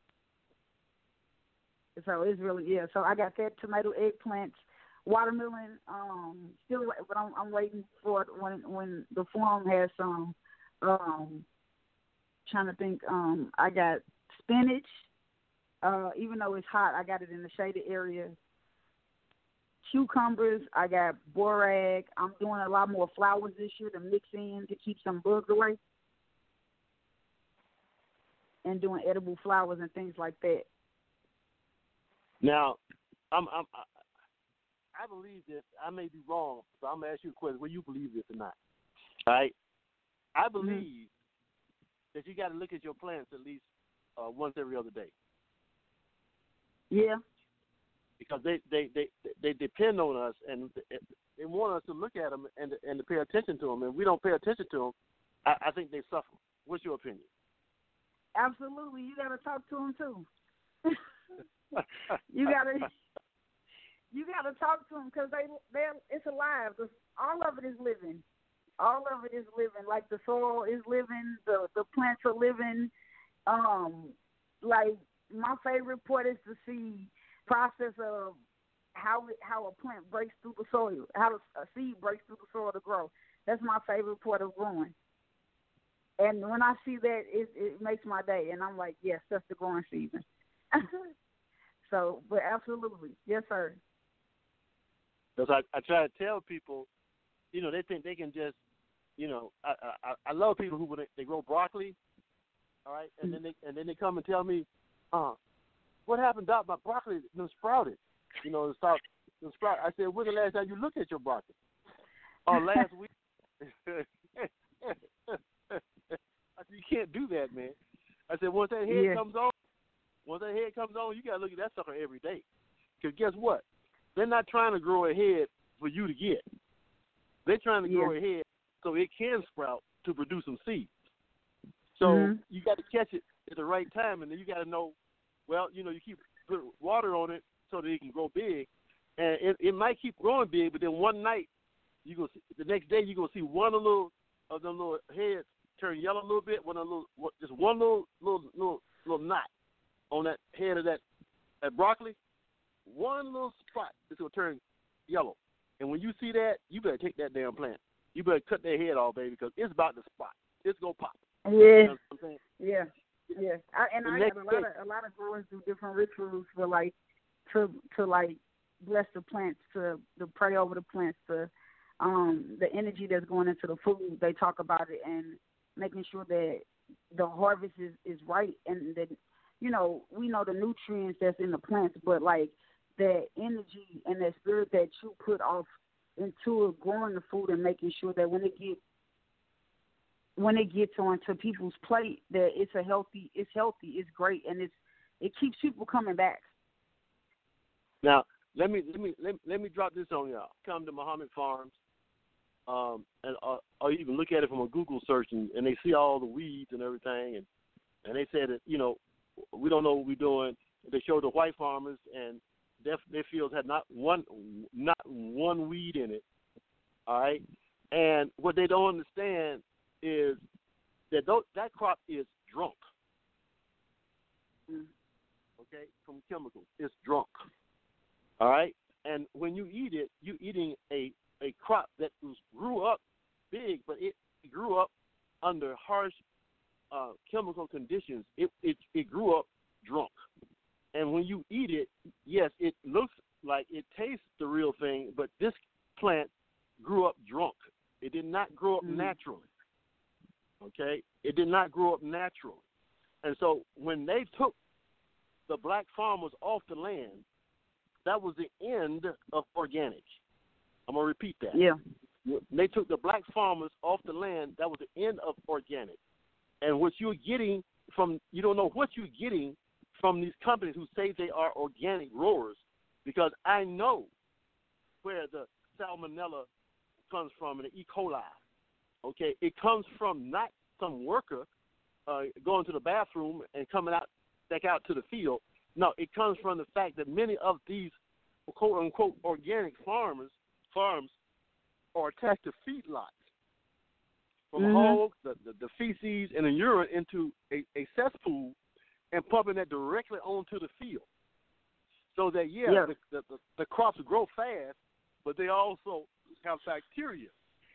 So it's really yeah. So I got that tomato, eggplants, watermelon. Um, still, but I'm I'm waiting for it when when the farm has some. Um, trying to think. Um, I got spinach. Uh, even though it's hot, I got it in the shaded area. Cucumbers. I got borag. I'm doing a lot more flowers this year to mix in to keep some bugs away. And doing edible flowers and things like that. Now, I'm, I'm, I, I believe this. I may be wrong, so I'm gonna ask you a question. Whether you believe this or not, all right? I believe mm-hmm. that you got to look at your plants at least uh, once every other day. Yeah. Because they, they, they, they depend on us, and they want us to look at them and and to pay attention to them. And if we don't pay attention to them, I, I think they suffer. What's your opinion? Absolutely, you got to talk to them too. you gotta, you gotta talk to them because they, they, it's alive. All of it is living. All of it is living. Like the soil is living. The the plants are living. Um, like my favorite part is to see process of how it, how a plant breaks through the soil, how a seed breaks through the soil to grow. That's my favorite part of growing. And when I see that, it, it makes my day. And I'm like, yes, that's the growing season. So, but absolutely. Yes, sir. Because I, I try to tell people, you know, they think they can just, you know, I I, I love people who, when they, they grow broccoli, all right, and then they and then they come and tell me, uh, what happened, Doc? My broccoli done sprouted. You know, it started, it sprouted. I said, when's the last time you looked at your broccoli? Oh, last week. I said, you can't do that, man. I said, once that head yeah. comes on, once that head comes on, you got to look at that sucker every day. Because guess what? They're not trying to grow a head for you to get. They're trying to grow yeah. a head so it can sprout to produce some seeds. So mm-hmm. you got to catch it at the right time, and then you got to know, well, you know, you keep put water on it so that it can grow big. And it, it might keep growing big, but then one night, you go see, the next day, you're going to see one of little of them little heads turn yellow a little bit, one of little, just one little little little little knot on that head of that, that broccoli. One little spot is going to turn yellow. And when you see that, you better take that damn plant. You better cut their head off, baby, because it's about to spot. It's going to pop. Yeah. You know what I'm saying? Yeah. Yeah. I, and The I next got a lot day, of a lot of growers do different rituals for like to to like bless the plants, to to pray over the plants, to um the energy that's going into the food. They talk about it and making sure that the harvest is, is right, and that, you know, we know the nutrients that's in the plants, but like that energy and that spirit that you put off into growing the food and making sure that when it gets when it gets onto people's plate, that it's a healthy, it's healthy, it's great, and it's it keeps people coming back. Now, let me let me let, let me drop this on y'all. Come to Muhammad Farms, um, and uh, or even look at it from a Google search, and, and they see all the weeds and everything, and and they said that, you know, we don't know what we're doing. They showed the white farmers, and their, their fields had not one not one weed in it. All right, and what they don't understand is that those, that crop is drunk. Okay, from chemicals, it's drunk. All right, and when you eat it, you're eating a, a crop that was, grew up big, but it grew up under harsh uh, chemical conditions. It, it it grew up drunk, and when you eat it, yes, it looks like it tastes the real thing, but this plant grew up drunk. It did not grow up mm. naturally. Okay, it did not grow up naturally, and so when they took the black farmers off the land, that was the end of organic. I'm going to repeat that. Yeah. They took the black farmers off the land. That was the end of organic. And what you're getting from, you don't know what you're getting from these companies who say they are organic growers, because I know where the salmonella comes from and the E. coli. Okay, it comes from not some worker uh, going to the bathroom and coming out back out to the field. No, it comes from the fact that many of these quote unquote organic farmers farms are attached to feedlots from mm-hmm. hogs, the, the, the feces and the urine into a, a cesspool and pumping that directly onto the field. So that yeah, yeah. The, the, the crops grow fast, but they also have bacteria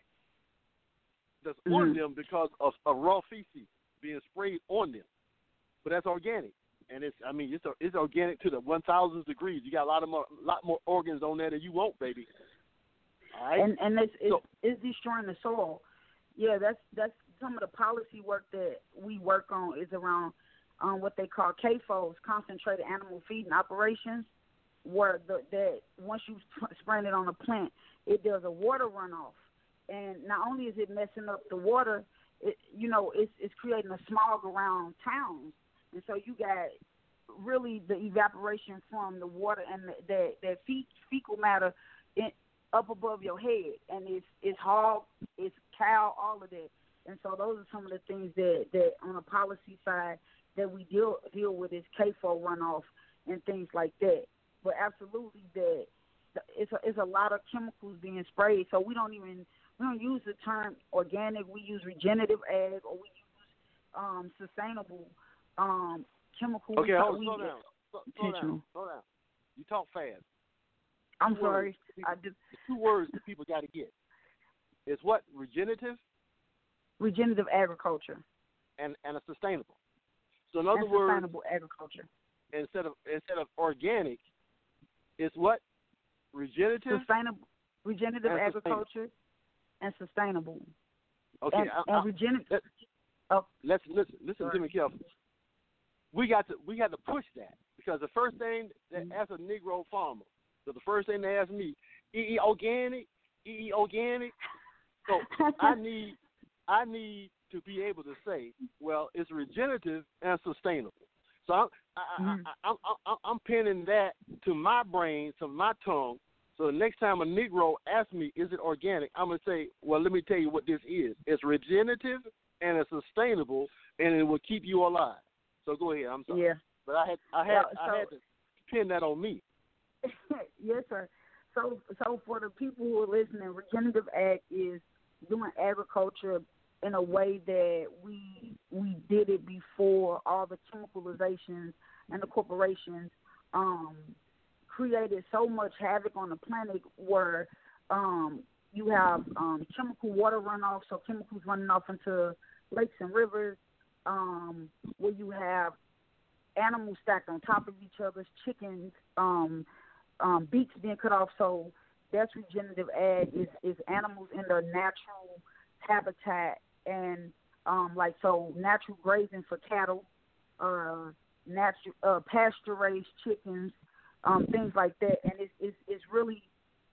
that's mm-hmm. on them because of, of raw feces being sprayed on them. But that's organic. And it's, I mean, it's a, it's organic to the one thousandth degrees. You got a lot of more, lot more organs on there than you want, baby. All right? And and it's, it's, so, it's destroying the soil. Yeah, that's that's some of the policy work that we work on is around um, what they call C A F Os, concentrated animal feeding operations, where the, that once you spray it on a plant, it does a water runoff. And not only is it messing up the water, it, you know, it's it's creating a smog around towns. And so you got really the evaporation from the water and the, the, that fe- fecal matter in, up above your head. And it's it's hog, it's cow, all of that. And so those are some of the things that, that on the policy side that we deal deal with is C A F O runoff and things like that. But absolutely that it's a, it's a lot of chemicals being sprayed. So we don't even we don't use the term organic. We use regenerative ag, or we use um, sustainable. Um, chemical. Okay, hold, we slow down. Slow, slow down. Slow down. You talk fast. I'm two sorry. Words, people, I did. The two words that people got to get is what? Regenerative? Regenerative agriculture. And and a sustainable. So in other and words, sustainable agriculture. Instead of instead of organic, it's what? Regenerative? Sustainable. Regenerative and agriculture sustainable. and sustainable. Okay, and, I, and I, regenerative. Let, oh. Let's listen. Listen Sorry. to me carefully. We got to we got to push that because the first thing that Mm-hmm. as a Negro farmer, so the first thing they ask me, E E organic, E E organic. So I need I need to be able to say, well, it's regenerative and sustainable. So I'm I, mm-hmm. I, I, I, I, I'm pinning that to my brain, to my tongue. So the next time a Negro asks me, is it organic, I'm gonna say, well, let me tell you what this is. It's regenerative and it's sustainable, and it will keep you alive. So go ahead. I'm sorry. Yeah. But I had I had Yeah, so, I had to pin that on me. Yes, sir. So, so for the people who are listening, regenerative ag is doing agriculture in a way that we we did it before all the chemicalizations and the corporations um, created so much havoc on the planet where um, you have um, chemical water runoff, so chemicals running off into lakes and rivers, um, where you have animals stacked on top of each other, chickens, um, um, beaks being cut off. So that's regenerative ag is, is animals in their natural habitat and um, like so natural grazing for cattle, uh, natural uh, pasture raised chickens, um, things like that. And it's, it's it's really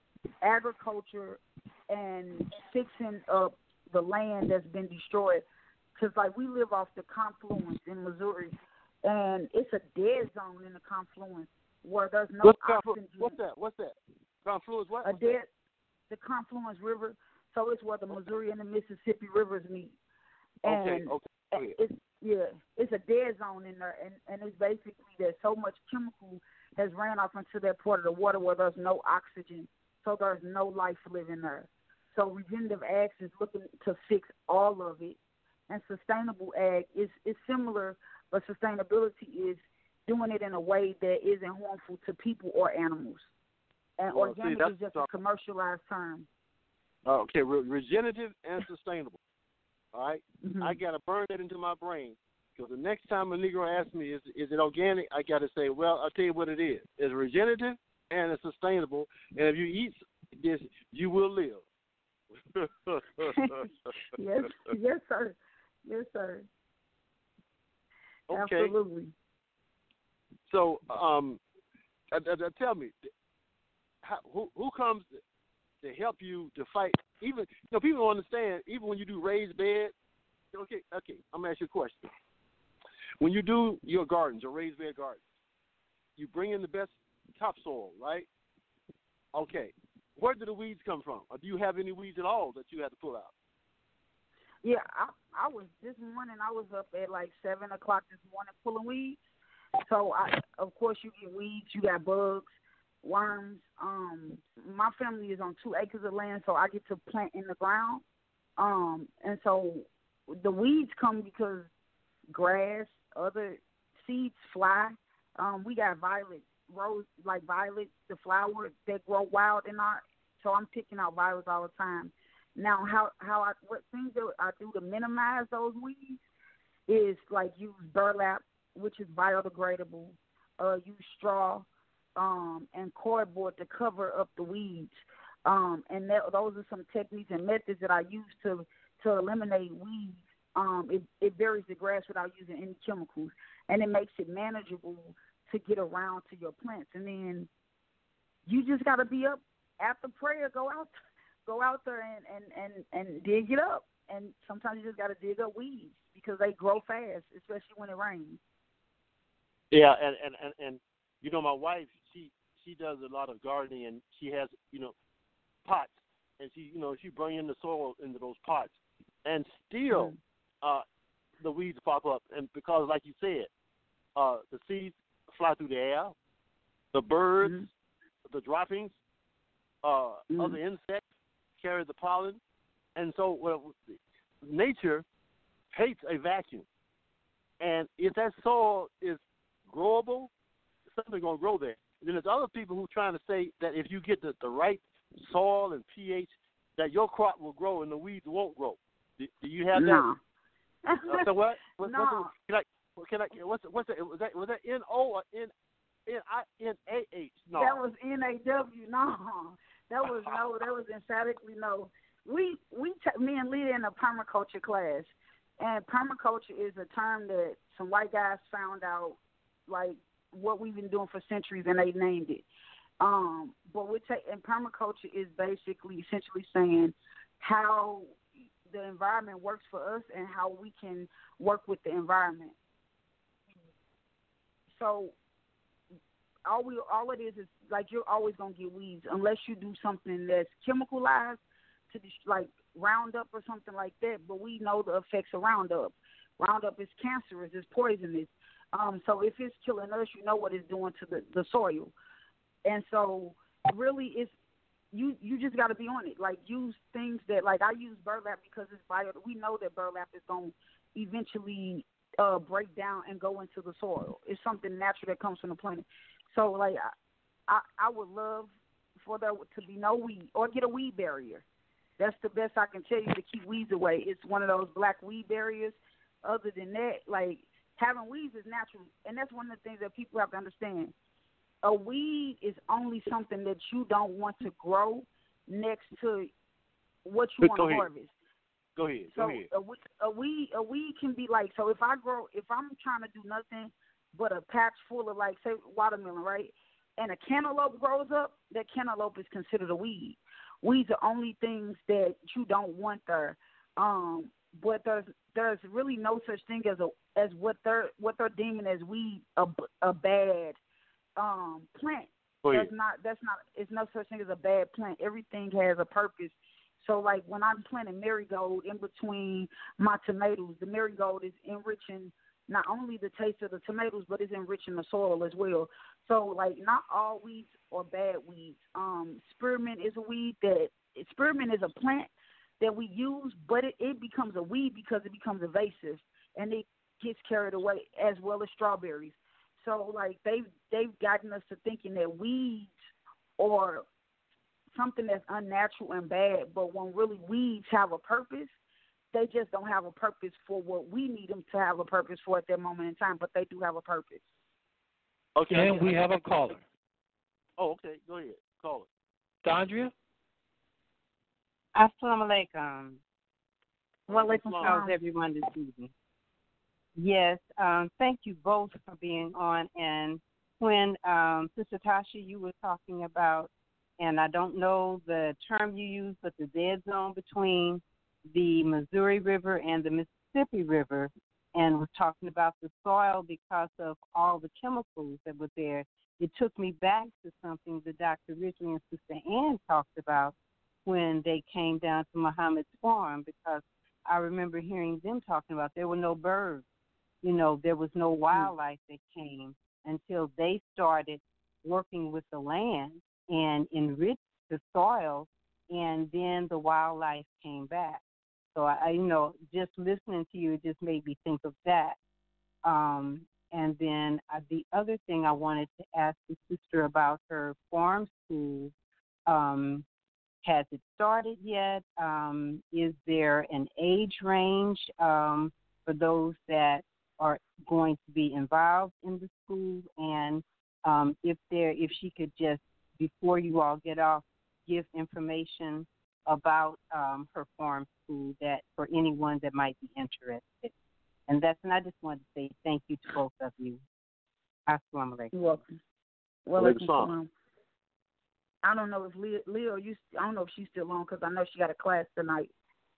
agriculture and fixing up the land that's been destroyed. Because like we live off the confluence in Missouri, and it's a dead zone in the confluence where there's no What's, oxygen. what's that? What's that? Confluence what? A What's dead, that? the confluence river. So it's where the Missouri and the Mississippi rivers meet. And Okay, okay. it's yeah, it's a dead zone in there, and, and it's basically that so much chemical has ran off into that part of the water where there's no oxygen, so there's no life living there. So regenerative ag is looking to fix all of it, and sustainable ag is is similar, but sustainability is doing it in a way that isn't harmful to people or animals. And well, organic see, is just a commercialized term. Uh, okay, re- regenerative and sustainable. All right, Mm-hmm. I gotta burn that into my brain because the next time a Negro asks me, "Is is it organic?" I gotta say, "Well, I'll tell you what it is. It's regenerative and it's sustainable. And if you eat this, you will live." yes, yes, sir. Yes, sir. Okay. Absolutely. So, um, uh, uh, uh, tell me, how, who who comes to help you to fight? Even you know, people don't understand. Even when you do raised bed, okay, okay. I'm gonna ask you a question. When you do your gardens, your raised bed gardens, you bring in the best topsoil, right? Okay. Where do the weeds come from? Or do you have any weeds at all that you had to pull out? Yeah, I I was this morning. I was up at like seven o'clock this morning pulling weeds. So I, of course, you get weeds. You got bugs, worms. Um, my family is on two acres of land, so I get to plant in the ground. Um, and so the weeds come because grass, other seeds fly. Um, we got violet rose, like violets, the flower that grow wild in our. So I'm picking out violets all the time. Now, how how I what things that I do to minimize those weeds is like use burlap, which is biodegradable. Uh, use straw um, and cardboard to cover up the weeds. Um, and that, those are some techniques and methods that I use to to eliminate weeds. Um, it, it buries the grass without using any chemicals, and it makes it manageable to get around to your plants. And then you just got to be up after prayer. Go out, go out there and, and, and, and dig it up. And sometimes you just got to dig up weeds because they grow fast, especially when it rains. Yeah, and, and, and, and you know, my wife, she she does a lot of gardening, and she has, you know, pots, and she, you know, she brings in the soil into those pots, and still Mm-hmm. uh, the weeds pop up, and because, like you said, uh, the seeds fly through the air, the birds, Mm-hmm. the droppings, uh, Mm-hmm. other insects carry the pollen, and so well, nature hates a vacuum, and if that soil is growable, something's going to grow there. And then there's other people who are trying to say that if you get the, the right soil and pH, that your crop will grow and the weeds won't grow. Do, do you have no. that? uh, so what? what no. What's the, can I, can I, what's the, what's the, was that was that N O or N N I N A H? No. That was N A W. No. That was no. That was emphatically no. We we t- me and Leah in a permaculture class, and permaculture is a term that some white guys found out, like what we've been doing for centuries, and they named it. Um, but we take and permaculture is basically essentially saying how the environment works for us and how we can work with the environment. So all we all it is is like you're always gonna get weeds unless you do something that's chemicalized to like Roundup or something like that. But we know the effects of Roundup. Roundup is cancerous, it's poisonous. Um, so if it's killing us, you know what it's doing to the, the soil. And so really it's you you just got to be on it. Like use things that like I use burlap because it's bio. We know that burlap is going to eventually uh, break down and go into the soil. It's something natural that comes from the planet. So like I, I, I would love for there to be no weed or get a weed barrier. That's the best I can tell you to keep weeds away. It's one of those black weed barriers. Other than that, like having weeds is natural, and that's one of the things that people have to understand. A weed is only something that you don't want to grow next to what you want to harvest. Go ahead. So Go ahead. A, a weed, a weed can be like. So if I grow, if I'm trying to do nothing but a patch full of like say watermelon, right? And a cantaloupe grows up, that cantaloupe is considered a weed. Weeds are only things that you don't want there. Um, but there's there's really no such thing as a as what they're what they're deeming as weed a, a bad um, plant. Oh, yeah. That's not that's not it's no such thing as a bad plant. Everything has a purpose. So like when I'm planting marigold in between my tomatoes, the marigold is enriching not only the taste of the tomatoes, but it's enriching the soil as well. So like not all weeds are bad weeds. Um, spearmint is a weed that spearmint is a plant that we use, but it, it becomes a weed because it becomes invasive and it gets carried away, as well as strawberries. So like they've they've gotten us to thinking that weeds are something that's unnatural and bad, but when really weeds have a purpose, they just don't have a purpose for what we need them to have a purpose for at that moment in time, but they do have a purpose. Okay. And we have a caller. Oh, okay. Go ahead. Call it. Dondria? Assalamu alaikum. Well, let's How's everyone this evening? Yes, um, thank you both for being on. And when um, Sister Tasha, you were talking about, and I don't know the term you used, but the dead zone between the Missouri River and the Mississippi River, and was talking about the soil because of all the chemicals that were there, it took me back to something that Doctor Ridgely and Sister Ann talked about when they came down to Muhammad's farm, because I remember hearing them talking about there were no birds. You know, there was no wildlife that came until they started working with the land and enriched the soil, and then the wildlife came back. So, I, you know, just listening to you, it just made me think of that. Um, and then uh, the other thing I wanted to ask the sister about her farm school, um, has it started yet? Um, is there an age range um, for those that are going to be involved in the school? And um, if there, if she could just, before you all get off, give information about um, her farm school that for anyone that might be interested. And that's, and I just wanted to say thank you to both of you. Assalamu alaikum. You're welcome. Well, welcome. I don't know if Leah, Leah you, I don't know if she's still on because I know she got a class tonight.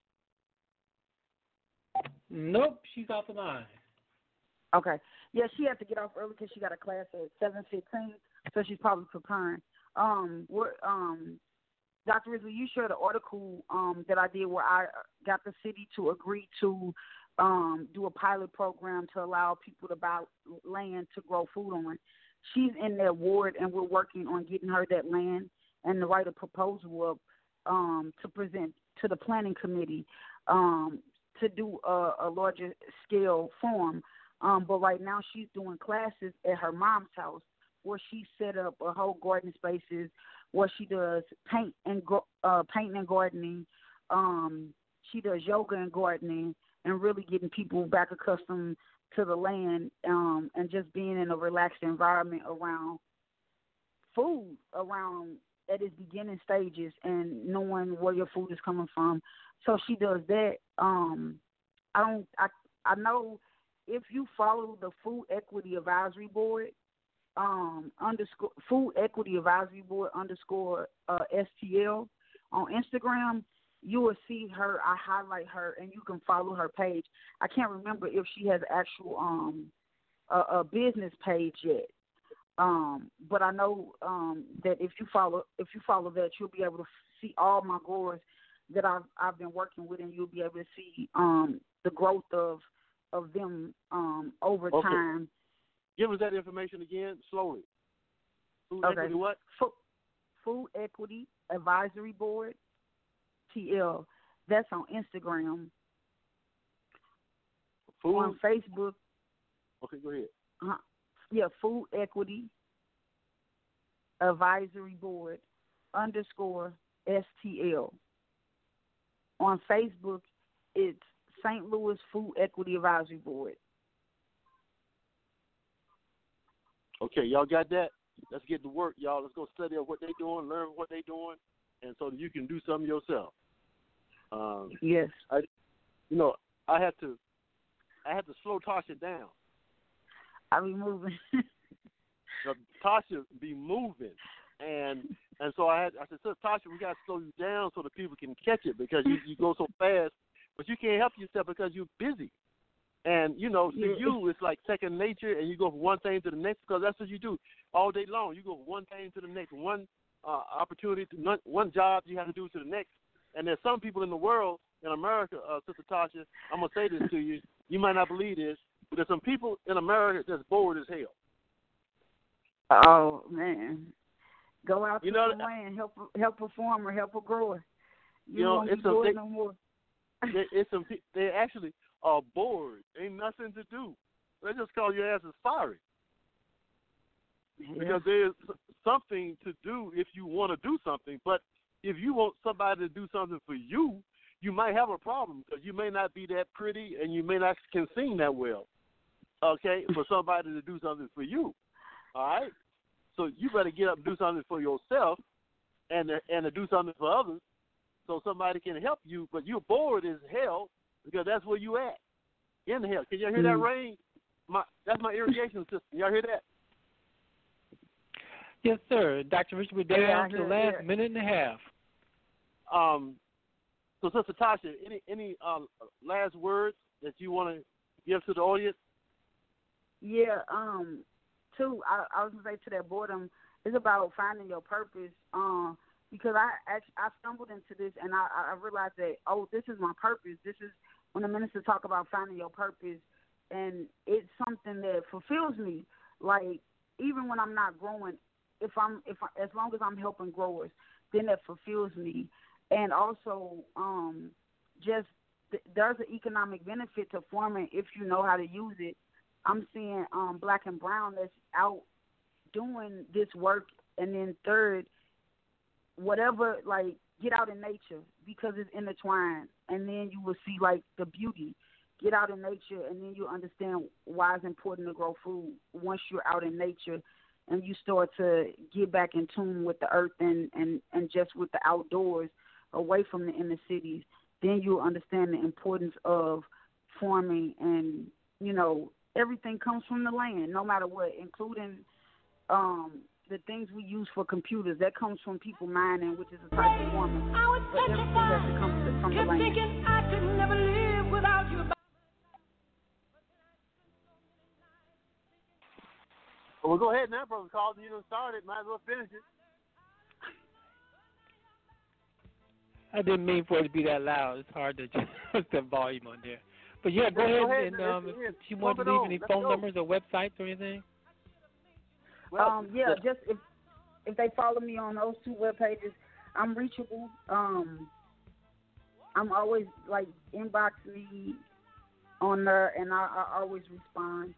Nope, she's off the line. Okay. Yeah, she had to get off early because she got a class at seven fifteen, so she's probably preparing. Um, we're, um, Doctor Ridgely, you shared an article um, that I did where I got the city to agree to um, do a pilot program to allow people to buy land to grow food on. She's in that ward, and we're working on getting her that land and to write a proposal of, um, to present to the planning committee um, to do a, a larger scale farm. Um, but right now she's doing classes at her mom's house where she set up a whole garden spaces where she does paint and uh, painting and gardening. Um, she does yoga and gardening and really getting people back accustomed to the land um, and just being in a relaxed environment around food, around at its beginning stages and knowing where your food is coming from. So she does that. Um, I don't. I I know if you follow the Food Equity Advisory Board, um, underscore Food Equity Advisory Board underscore uh, S T L on Instagram, you will see her. I highlight her, and you can follow her page. I can't remember if she has actual um a, a business page yet. Um, but I know um, that if you follow if you follow that, you'll be able to see all my growers that I've I've been working with, and you'll be able to see um, the growth of of them um, over okay. time. Give us that information again, slowly. Food okay. Equity what? Food, Food Equity Advisory Board, T L. That's on Instagram. Food? On Facebook. Okay, go ahead. Uh, yeah, Food Equity Advisory Board underscore S T L. On Facebook, it's Saint Louis Food Equity Advisory Board. Okay, y'all got that? Let's get to work, y'all. Let's go study what they're doing, learn what they're doing, and so that you can do something yourself. Um, yes. I, you know, I had to, I had to slow Tasha down. I be moving. Now, Tasha be moving, and and so I had I said, so Tasha, we got to slow you down so that people can catch it because you, you go so fast, but you can't help yourself because you're busy. And, you know, to yeah. you, it's like second nature, and you go from one thing to the next because that's what you do all day long. You go from one thing to the next, one uh, opportunity to one, one job you have to do to the next. And there's some people in the world, in America, uh, Sister Tasha, I'm going to say this to you. You might not believe this, but there's some people in America that's bored as hell. Oh, man. Go out to you know, the land, help, help a farmer, help a grower. You, you know, won't it's be bored they, no more. they, it's some, they actually are bored. Ain't nothing to do. They just call your asses fiery. Yeah. Because there's something to do if you want to do something. But if you want somebody to do something for you, you might have a problem because you may not be that pretty and you may not can sing that well, okay, for somebody to do something for you, all right? So you better get up and do something for yourself and to, and to do something for others so somebody can help you, but you're bored as hell because that's where you at, in the hell. Can y'all hear mm-hmm. that rain? My, that's my irrigation system. Y'all hear that? Yes, sir. Doctor Richard, we're down yeah, to the last yeah. minute and a half. Um, so, Sister Tasha, any any uh, last words that you want to give to the audience? Yeah, um, too, I, I was going to say to that boredom, it's about finding your purpose, um, because I actually, I stumbled into this and I, I realized that, oh, this is my purpose. This is when the minister talk about finding your purpose, and it's something that fulfills me. Like, even when I'm not growing, if I'm, if I, as long as I'm helping growers, then that fulfills me. And also, um, just th- there's an economic benefit to farming if you know how to use it. I'm seeing um, Black and Brown that's out doing this work, and then third, whatever, like, get out in nature because it's intertwined, and then you will see, like, the beauty. Get out in nature, and then you understand why it's important to grow food once you're out in nature and you start to get back in tune with the earth and, and, and just with the outdoors away from the inner cities. Then you'll understand the importance of farming, and, you know, everything comes from the land, no matter what, including um, the things we use for computers. That comes from people mining, which is a type of farming. But everything has to come to, from the land. Thinking I could never live without you. Well, go ahead now, Brother Carlton. You done started. Might as well finish it. I didn't mean for it to be that loud. It's hard to adjust the volume on there. But yeah, go, go ahead, ahead and um, if you want to leave on. any Let's phone go. numbers or websites or anything. Well, um, yeah, just if if they follow me on those two web pages, I'm reachable. Um, I'm always like inbox me on there, and I, I always respond.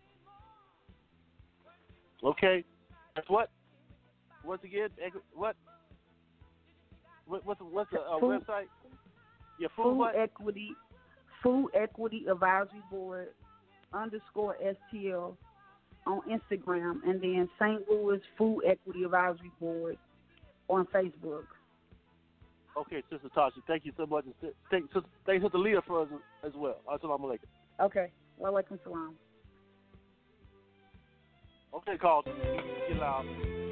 Okay. That's what? Once again, what? what what's the, what's the uh, food, website? Yeah, food, food what? equity, Food Equity Advisory Board underscore S T L on Instagram, and then Saint Louis Food Equity Advisory Board on Facebook. Okay, Sister Tasha, thank you so much. Thank, thanks to the leader for us as well. Assalamu alaikum. Okay. Wa alaikum salam. Okay, Carlton. Get loud.